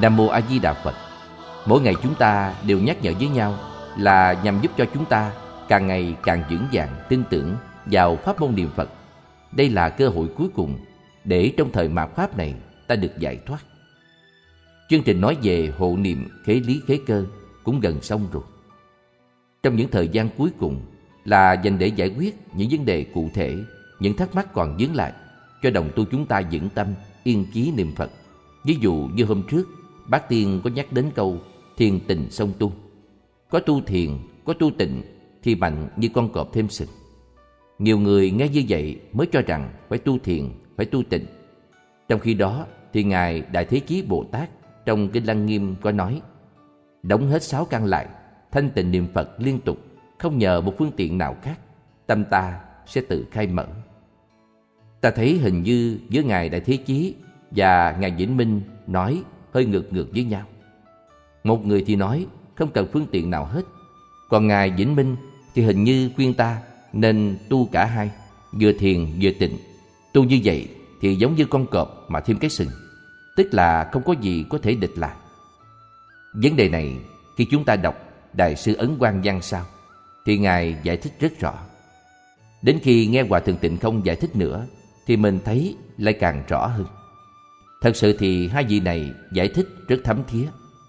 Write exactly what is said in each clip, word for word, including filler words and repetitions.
Nam Mô A Di Đà Phật. Mỗi ngày chúng ta đều nhắc nhở với nhau là nhằm giúp cho chúng ta càng ngày càng vững vàng tin tưởng vào pháp môn niệm Phật. Đây là cơ hội cuối cùng để trong thời mạt Pháp này ta được giải thoát. Chương trình nói về hộ niệm khế lý khế cơ cũng gần xong rồi. Trong những thời gian cuối cùng là dành để giải quyết những vấn đề cụ thể, những thắc mắc còn vướng lại, cho đồng tu chúng ta vững tâm, yên chí niệm Phật. Ví dụ như hôm trước, Bác Tiên có nhắc đến câu thiền tịnh song tu. Có tu thiền, có tu tịnh thì mạnh như con cọp thêm sừng. Nhiều người nghe như vậy mới cho rằng phải tu thiền, phải tu tịnh. Trong khi đó thì Ngài Đại Thế Chí Bồ Tát trong Kinh Lăng Nghiêm có nói: đóng hết sáu căn lại, thanh tịnh niệm Phật liên tục, không nhờ một phương tiện nào khác, tâm ta sẽ tự khai mở. Ta thấy hình như giữa Ngài Đại Thế Chí và Ngài Vĩnh Minh nói hơi ngược ngược với nhau. Một người thì nói không cần phương tiện nào hết, còn Ngài Vĩnh Minh thì hình như khuyên ta nên tu cả hai, vừa thiền vừa tịnh. Tu như vậy thì giống như con cọp mà thêm cái sừng, tức là không có gì có thể địch lại. Vấn đề này khi chúng ta đọc Đại sư Ấn Quang Văn sao thì Ngài giải thích rất rõ. Đến khi nghe Hòa Thượng Tịnh Không giải thích nữa thì mình thấy lại càng rõ hơn. Thật sự thì hai vị này giải thích rất thấm thía.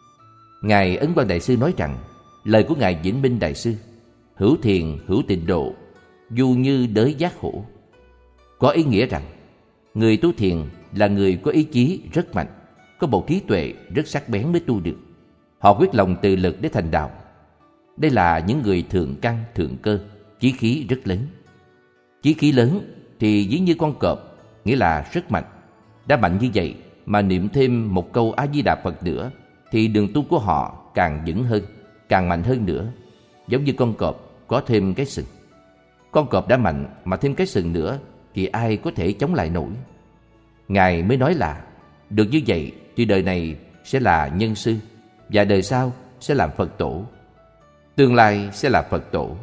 Ngài Ấn Quang Đại sư nói rằng lời của Ngài Vĩnh Minh Đại sư: hữu thiền hữu tịnh độ, du như đới giác hổ, có ý nghĩa rằng người tu thiền là người có ý chí rất mạnh, có bộ trí tuệ rất sắc bén mới tu được. Họ quyết lòng từ lực để thành đạo. Đây là những người thượng căn thượng cơ, chí khí rất lớn. Chí khí lớn thì ví như con cọp, nghĩa là rất mạnh. Đã mạnh như vậy mà niệm thêm một câu A Di Đà Phật nữa thì đường tu của họ càng vững hơn, càng mạnh hơn nữa. Giống như con cọp có thêm cái sừng. Con cọp đã mạnh mà thêm cái sừng nữa thì ai có thể chống lại nổi. Ngài mới nói là được như vậy thì đời này sẽ là nhân sư, và đời sau sẽ làm Phật tổ, tương lai sẽ là Phật tổ.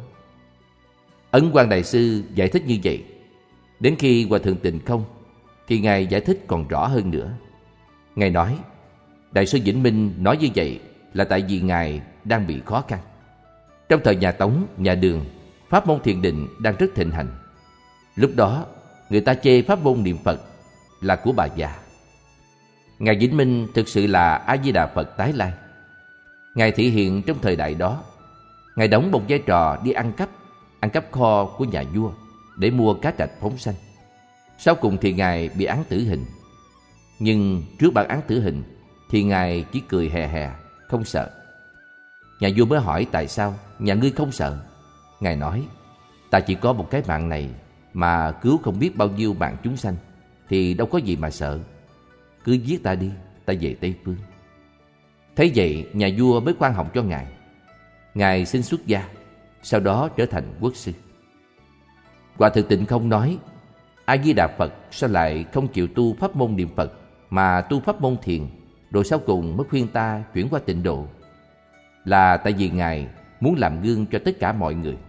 Ấn Quang Đại sư giải thích như vậy. Đến khi Hòa Thượng Tịnh Không thì Ngài giải thích còn rõ hơn nữa. Ngài nói Đại sư Vĩnh Minh nói như vậy là tại vì Ngài đang bị khó khăn. Trong thời nhà Tống, nhà Đường, pháp môn thiền định đang rất thịnh hành. Lúc đó người ta chê pháp môn niệm Phật là của bà già. Ngài Vĩnh Minh thực sự là A Di Đà Phật tái lai. Ngài thị hiện trong thời đại đó. Ngài đóng một vai trò đi ăn cắp, ăn cắp kho của nhà vua để mua cá trạch phóng sanh. Sau cùng thì Ngài bị án tử hình. Nhưng trước bản án tử hình thì Ngài chỉ cười hè hè, không sợ. Nhà vua mới hỏi tại sao nhà ngươi không sợ. Ngài nói: ta chỉ có một cái mạng này mà cứu không biết bao nhiêu mạng chúng sanh thì đâu có gì mà sợ. Cứ giết ta đi, ta về Tây Phương. Thấy vậy nhà vua mới khoan hồng cho Ngài. Ngài xin xuất gia, sau đó trở thành quốc sư. Hòa Thượng Tịnh Không nói: A Di Đà Phật sao lại không chịu tu pháp môn niệm Phật mà tu pháp môn thiền, rồi sau cùng mới khuyên ta chuyển qua tịnh độ? Là tại vì Ngài muốn làm gương cho tất cả mọi người.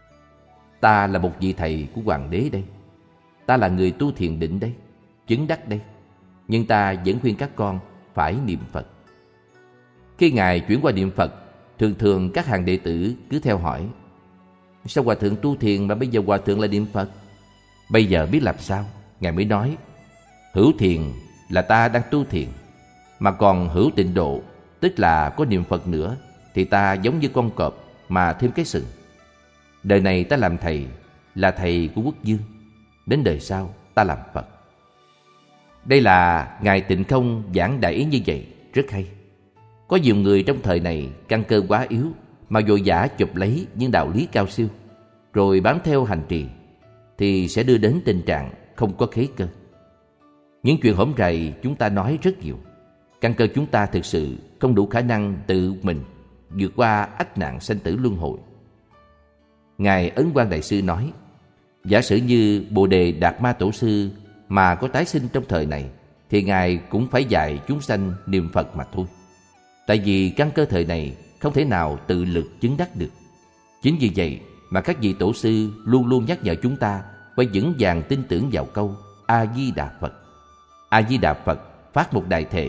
Ta là một vị thầy của hoàng đế đây, ta là người tu thiền định đây, chứng đắc đây, nhưng ta vẫn khuyên các con phải niệm Phật. Khi Ngài chuyển qua niệm Phật, thường thường các hàng đệ tử cứ theo hỏi: sao Hòa Thượng tu thiền mà bây giờ Hòa Thượng lại niệm Phật? Bây giờ biết làm sao? Ngài mới nói: hữu thiền là ta đang tu thiền, mà còn hữu tịnh độ, tức là có niệm Phật nữa, thì ta giống như con cọp mà thêm cái sừng. Đời này ta làm thầy, là thầy của quốc vương, đến đời sau ta làm Phật. Đây là Ngài Tịnh Không giảng đại ý như vậy, rất hay. Có nhiều người trong thời này căn cơ quá yếu mà vội vã chụp lấy những đạo lý cao siêu rồi bám theo hành trì, thì sẽ đưa đến tình trạng không có khế cơ. Những chuyện hổm rày chúng ta nói rất nhiều. Căn cơ chúng ta thực sự không đủ khả năng tự mình vượt qua ách nạn sanh tử luân hồi. Ngài Ấn Quang Đại sư nói: giả sử như Bồ Đề Đạt Ma Tổ sư mà có tái sinh trong thời này thì Ngài cũng phải dạy chúng sanh niệm Phật mà thôi. Tại vì căn cơ thời này không thể nào tự lực chứng đắc được. Chính vì vậy mà các vị tổ sư luôn luôn nhắc nhở chúng ta phải vững vàng tin tưởng vào câu A Di Đà Phật. A Di Đà Phật phát một đại thệ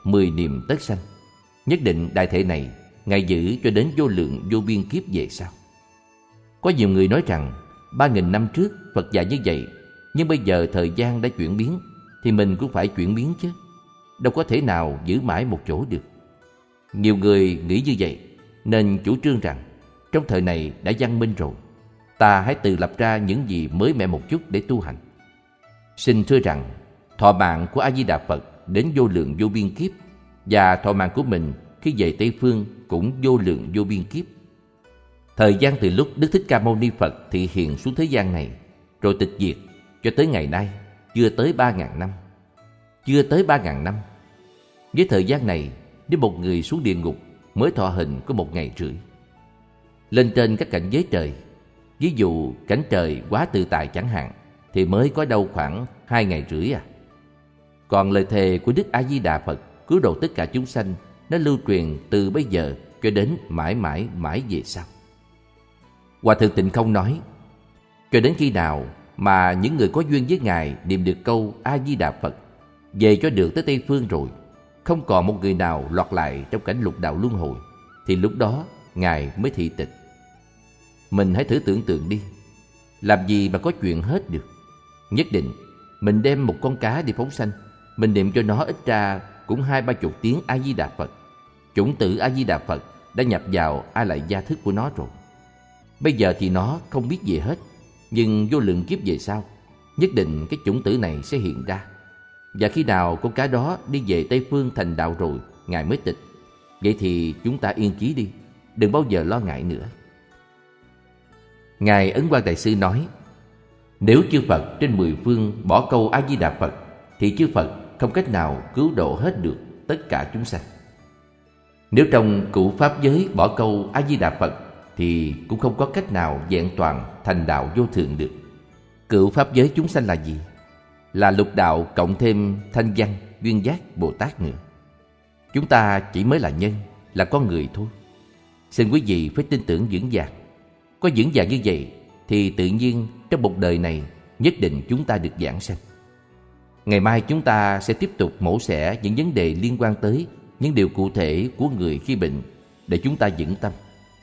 mười niệm tất sanh. Nhất định đại thể này Ngài giữ cho đến vô lượng vô biên kiếp về sau. Có nhiều người nói rằng ba nghìn năm trước Phật dạy như vậy, nhưng bây giờ thời gian đã chuyển biến, thì mình cũng phải chuyển biến chứ. Đâu có thể nào giữ mãi một chỗ được. Nhiều người nghĩ như vậy, nên chủ trương rằng trong thời này đã văn minh rồi, ta hãy tự lập ra những gì mới mẻ một chút để tu hành. Xin thưa rằng thọ mạng của A-di-đà Phật đến vô lượng vô biên kiếp, và thọ mạng của mình khi về Tây Phương cũng vô lượng vô biên kiếp. Thời gian từ lúc Đức Thích Ca Mâu Ni Phật thị hiện xuống thế gian này rồi tịch diệt cho tới ngày nay chưa tới ba ngàn năm. Chưa tới ba ngàn năm. Với thời gian này, nếu một người xuống địa ngục mới thọ hình có một ngày rưỡi. Lên trên các cảnh giới trời, ví dụ cảnh trời quá tự tại chẳng hạn, thì mới có đâu khoảng hai ngày rưỡi à. Còn lời thề của Đức A-di-đà Phật cứu độ tất cả chúng sanh, nó lưu truyền từ bây giờ cho đến mãi mãi mãi về sau. Hòa Thượng Tịnh Không nói, cho đến khi nào mà những người có duyên với Ngài niệm được câu A-di-đà Phật, về cho được tới Tây Phương rồi, không còn một người nào lọt lại trong cảnh lục đạo luân hồi, thì lúc đó Ngài mới thị tịch. Mình hãy thử tưởng tượng đi, làm gì mà có chuyện hết được. Nhất định mình đem một con cá đi phóng sanh, mình niệm cho nó ít ra cũng hai ba chục tiếng A-di-đà Phật. Chủng tử A-di-đà Phật đã nhập vào A Lại Gia thức của nó rồi. Bây giờ thì nó không biết gì hết, nhưng vô lượng kiếp về sau, nhất định cái chủng tử này sẽ hiện ra. Và khi nào con cá đó đi về Tây Phương thành đạo rồi, Ngài mới tịch. Vậy thì chúng ta yên chí đi, đừng bao giờ lo ngại nữa. Ngài Ấn Quang Đại Sư nói, nếu chư Phật trên mười phương bỏ câu A-di-đà Phật, thì chư Phật không cách nào cứu độ hết được tất cả chúng sanh. Nếu trong cửu pháp giới bỏ câu A-di-đà Phật, thì cũng không có cách nào vẹn toàn thành đạo vô thượng được. Cửu pháp giới chúng sanh là gì? Là lục đạo cộng thêm thanh văn, duyên giác, Bồ Tát nữa. Chúng ta chỉ mới là nhân, là con người thôi. Xin quý vị phải tin tưởng vững vàng. Có vững vàng như vậy thì tự nhiên trong một đời này nhất định chúng ta được giảng sanh. Ngày mai chúng ta sẽ tiếp tục mổ xẻ những vấn đề liên quan tới những điều cụ thể của người khi bệnh, để chúng ta vững tâm.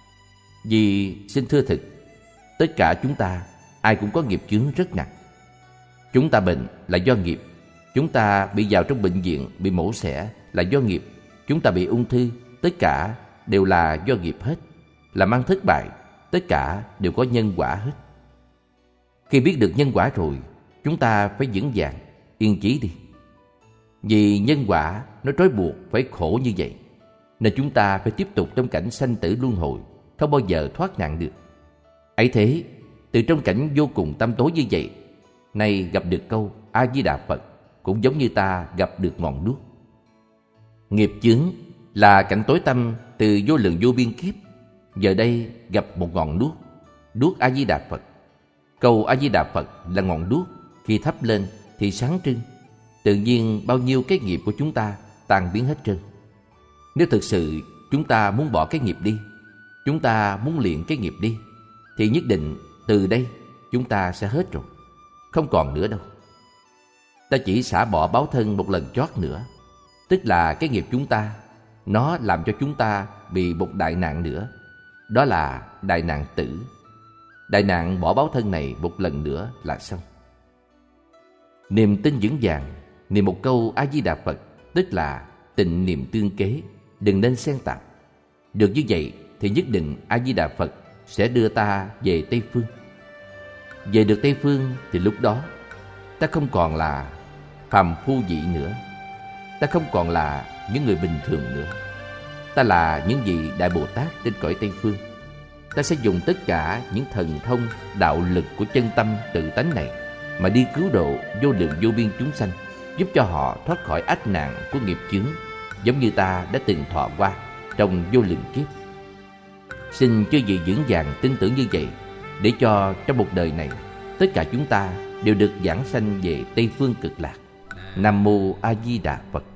Vì xin thưa thực, tất cả chúng ta ai cũng có nghiệp chướng rất nặng. Chúng ta bệnh là do nghiệp. Chúng ta bị vào trong bệnh viện bị mổ xẻ là do nghiệp. Chúng ta bị ung thư, tất cả đều là do nghiệp hết. Làm ăn thất bại, tất cả đều có nhân quả hết. Khi biết được nhân quả rồi, chúng ta phải vững vàng, yên chí đi. Vì nhân quả nó trói buộc phải khổ như vậy, nên chúng ta phải tiếp tục trong cảnh sanh tử luân hồi, không bao giờ thoát nạn được. Ấy thế, từ trong cảnh vô cùng tăm tối như vậy, nay gặp được câu A-di-đà Phật cũng giống như ta gặp được ngọn đuốc. Nghiệp chướng là cảnh tối tăm từ vô lượng vô biên kiếp, giờ đây gặp một ngọn đuốc, đuốc A-di-đà Phật. Câu A-di-đà Phật là ngọn đuốc, khi thắp lên thì sáng trưng. Tự nhiên bao nhiêu cái nghiệp của chúng ta tan biến hết trơn. Nếu thực sự chúng ta muốn bỏ cái nghiệp đi, chúng ta muốn luyện cái nghiệp đi, thì nhất định từ đây chúng ta sẽ hết rồi, không còn nữa đâu. Ta chỉ xả bỏ báo thân một lần chót nữa, tức là cái nghiệp chúng ta, nó làm cho chúng ta bị một đại nạn nữa. Đó là đại nạn tử. Đại nạn bỏ báo thân này một lần nữa là xong. Niềm tin vững vàng, niệm một câu A-di-đà Phật, tức là tịnh niệm tương kế, đừng nên xen tạp. Được như vậy thì nhất định A-di-đà Phật sẽ đưa ta về Tây Phương. Về được Tây Phương thì lúc đó ta không còn là phàm phu dị nữa. Ta không còn là những người bình thường nữa. Ta là những vị Đại Bồ Tát trên cõi Tây Phương. Ta sẽ dùng tất cả những thần thông, đạo lực của chân tâm tự tánh này mà đi cứu độ vô lượng vô biên chúng sanh, giúp cho họ thoát khỏi ách nạn của nghiệp chướng, giống như ta đã từng thọ qua trong vô lượng kiếp. Xin chư vị vững vàng tin tưởng như vậy, để cho trong một đời này tất cả chúng ta đều được giảng sanh về Tây Phương Cực Lạc. Nam Mô A Di Đà Phật.